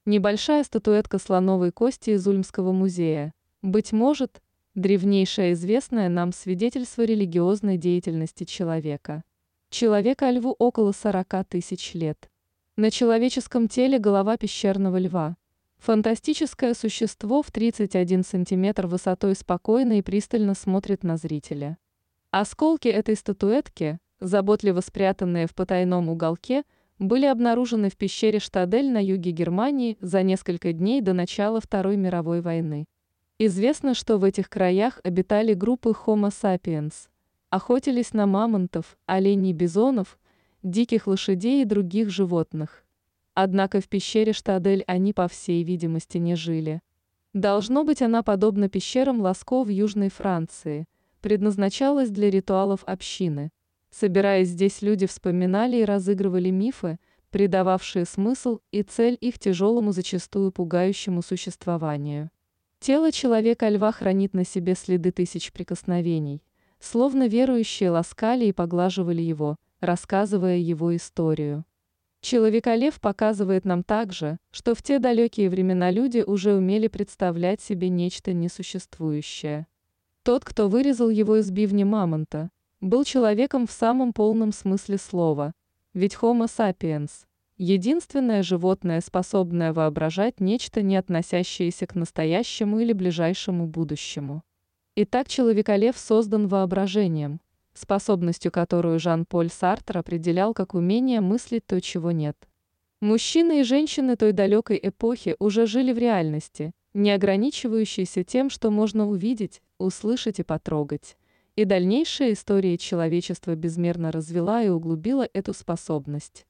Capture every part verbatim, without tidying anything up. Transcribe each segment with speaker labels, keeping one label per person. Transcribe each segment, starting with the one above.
Speaker 1: Небольшая статуэтка слоновой кости из Ульмского музея. Быть может, древнейшее известное нам свидетельство религиозной деятельности человека. Человека-льву около сорока тысяч лет. На человеческом теле голова пещерного льва. Фантастическое существо в тридцать один сантиметр высотой спокойно и пристально смотрит на зрителя. Осколки этой статуэтки, заботливо спрятанные в потайном уголке, были обнаружены в пещере Штадель на юге Германии за несколько дней до начала Второй мировой войны. Известно, что в этих краях обитали группы Homo sapiens, охотились на мамонтов, оленей, бизонов, диких лошадей и других животных. Однако в пещере Штадель они, по всей видимости, не жили. Должно быть, она, подобно пещерам Ласко в Южной Франции, предназначалась для ритуалов общины. Собираясь здесь, люди вспоминали и разыгрывали мифы, придававшие смысл и цель их тяжелому, зачастую пугающему существованию. Тело человека-льва хранит на себе следы тысяч прикосновений, словно верующие ласкали и поглаживали его, рассказывая его историю. Человека-лев показывает нам также, что в те далекие времена люди уже умели представлять себе нечто несуществующее. Тот, кто вырезал его из бивня мамонта, был человеком в самом полном смысле слова, ведь Homo sapiens – единственное животное, способное воображать нечто, не относящееся к настоящему или ближайшему будущему. Итак, человека-лев создан воображением, способностью, которую Жан-Поль Сартр определял как умение мыслить то, чего нет. Мужчины и женщины той далекой эпохи уже жили в реальности, не ограничивающейся тем, что можно увидеть, услышать и потрогать. И дальнейшая история человечества безмерно развила и углубила эту способность.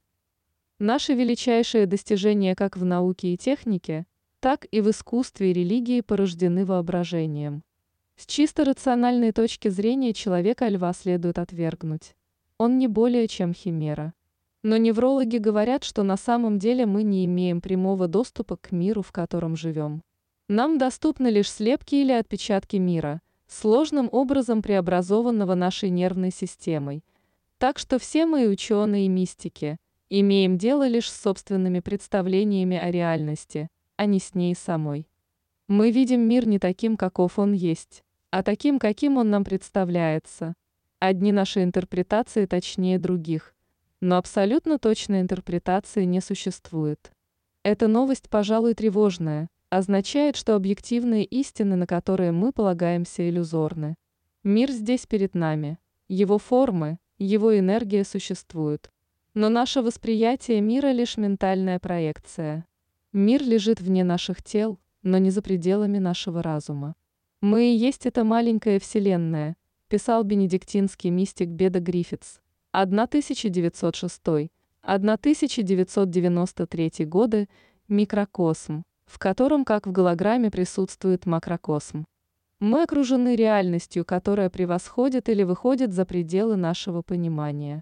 Speaker 1: Наши величайшие достижения как в науке и технике, так и в искусстве и религии порождены воображением. С чисто рациональной точки зрения человека-льва следует отвергнуть. Он не более чем химера. Но неврологи говорят, что на самом деле мы не имеем прямого доступа к миру, в котором живем. Нам доступны лишь слепки или отпечатки мира, сложным образом преобразованного нашей нервной системой. Так что все мы, ученые и мистики, имеем дело лишь с собственными представлениями о реальности, а не с ней самой. Мы видим мир не таким, каков он есть, а таким, каким он нам представляется. Одни наши интерпретации точнее других, но абсолютно точной интерпретации не существует. Эта новость, пожалуй, тревожная, означает, что объективные истины, на которые мы полагаемся, иллюзорны. Мир здесь перед нами, его формы, его энергия существуют. Но наше восприятие мира лишь ментальная проекция. Мир лежит вне наших тел, но не за пределами нашего разума. Мы и есть эта маленькая вселенная, писал бенедиктинский мистик Беда Гриффитс, тысяча девятьсот шестой — тысяча девятьсот девяносто третий годы, микрокосм, в котором, как в голограмме, присутствует макрокосм. Мы окружены реальностью, которая превосходит или выходит за пределы нашего понимания.